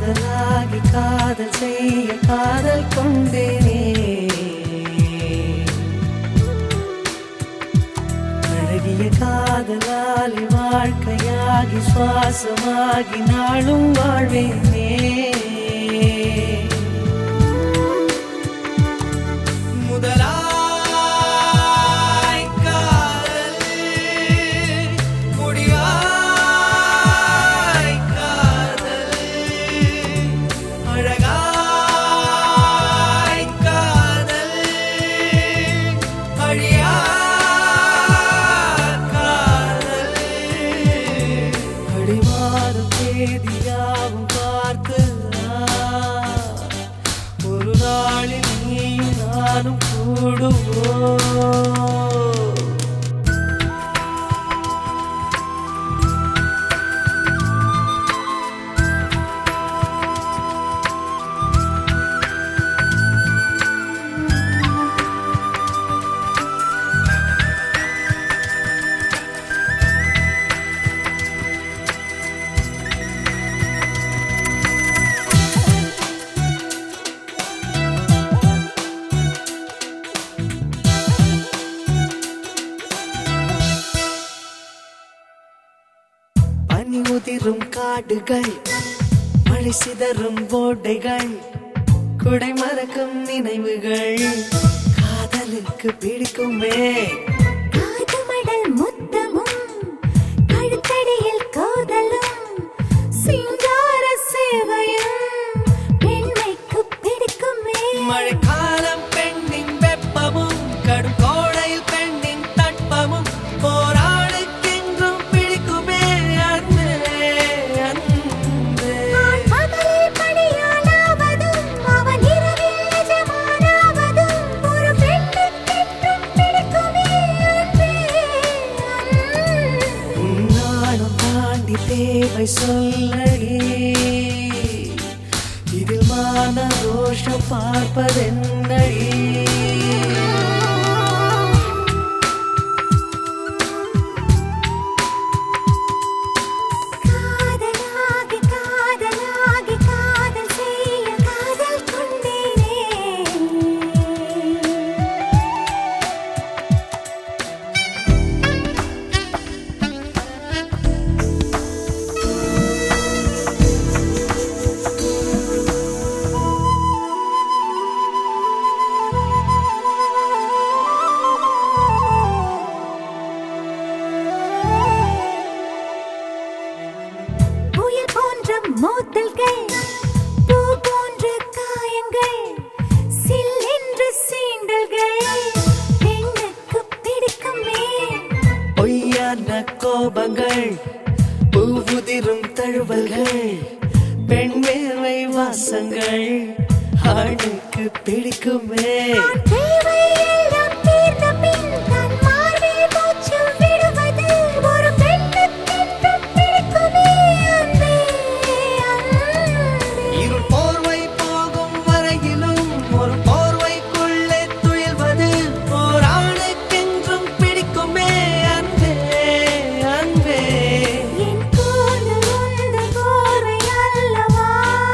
காதலாகி காதல் செய்ய காதல் கொண்டேனே. அழகிய காதலாலி வாழ்க்கையாகி சுவாசமாகி நாளும் வாழ்வேனே. தேதியாவும் பார்த்து ஒரு நாளில் நீயும் நானும் கூடுவோம். பனி உதிரும் காடுகள், மழை சிதறும் ஓடைகள், குடை மறக்கும் நினைவுகள் காதலுக்கு பிடிக்குமே. காதமடல் முத்தமும் கழுத்தடியில் கோதலும் சிங்கார சேவையும் பெண்மைக்கு பிடிக்குமே. மழைக்காலம் பெண்ணின் வெப்பமும் கடும் கோடையில் பெண்ணின் தட்பமும் போராடுக்கென்றும் பிடிக்குமே. அன்பே அன்பே பகலில் பணியாளாவதும் அவன் இரவில் நிஜமானாவதும் ஒரு பெண்ணுக்கென்றும் பிடிக்குமே. அன்பே உன்னாலும் தாண்டி தேவை சொல்லடி, இதில் மான ரோஷம் பார்ப்பதென்னடி. காதலாகி காதலாகி காதல் செய்ய காதல் கொண்டேனே. புயல் போன்ற மோதல்கள், பூ போன்ற காயங்கள், சில்லென்ற சீண்டல்கள் பெண்ணுக்கு பிடிக்குமே. பொய்யான கோபங்கள், பூவுதிரும் தழுவல்கள், பெண் வேர்வை வாசங்கள் ஆணுக்கு பிடிக்குமே. தேவை எல்லாம் தீர்ந்த பின் தன் மார்பில் மூச்சு விடுவது ஒரு பெண்ணுக்கென்றும் பிடிக்குமே. அன்பே அன்பே இருள் போர்வை போகும் வரையிலும் ஒரு போர்வைக்குள்ளே துயில்வது ஓர் ஆணுக்கென்றும் பிடிக்குமே. அன்பே அன்பே என் கூந்தல் உந்தன் போர்வை அல்லவா,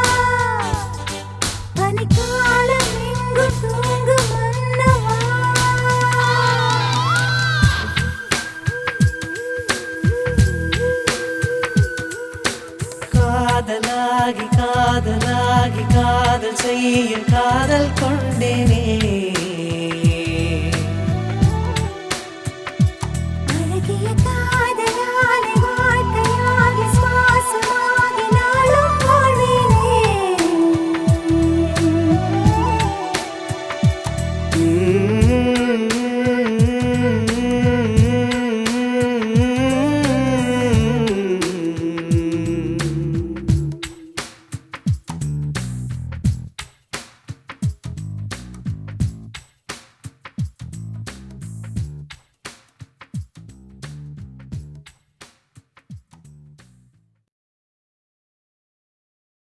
பனிக்காலம் எங்கும் தூங்கும் மன்னவா. காதலாகி காதலாகி காதல் செய்ய காதல் கொண்டேனே.